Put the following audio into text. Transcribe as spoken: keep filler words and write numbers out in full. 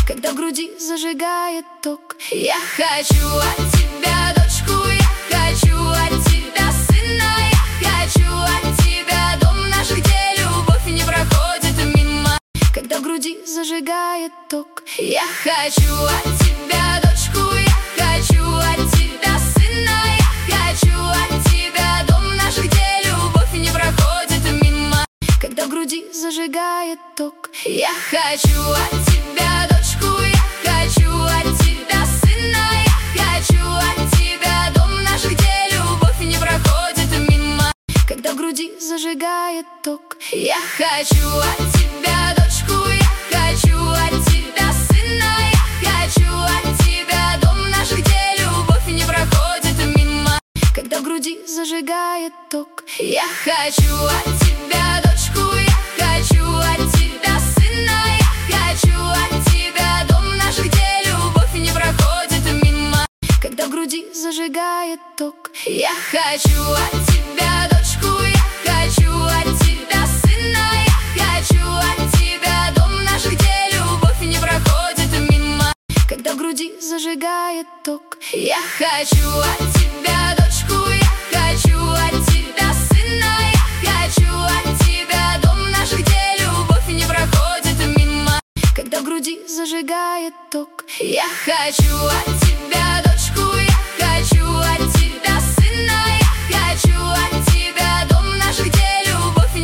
когда в груди зажигает ток. Я хочу от тебя дочку, я хочу от тебя сына, я хочу от тебя дом наш, где любовь не проходит мимо, когда в груди зажигает ток. Я хочу от тебя дочку, я хочу от тебя сына, я хочу от тебя дом наш, где любовь не проходит мимо, когда в груди зажигает ток. Я хочу от тебя дочку, я хочу от тебя сына, я хочу от тебя дом наш, где любовь не проходит мимо, когда в груди зажигает ток. Я хочу от тебя дочку, я хочу от тебя сына, я хочу от тебя дом наш, где любовь не проходит мимо, когда в груди зажигает ток. Я хочу от тебя дочку, я хочу от тебя сына, я хочу от тебя дом наш, где любовь не проходит мимо, когда в груди зажигает ток. Я хочу от тебя дочку, я хочу от тебя сына, я хочу от тебя дом наш, где любовь не проходит мимо, когда в груди зажигает ток. Я хочу от тебя дочку, я хочу от тебя сына, я хочу от тебя дом наш, где любовь не проходит мимо, когда в груди зажигает ток. Я хочу от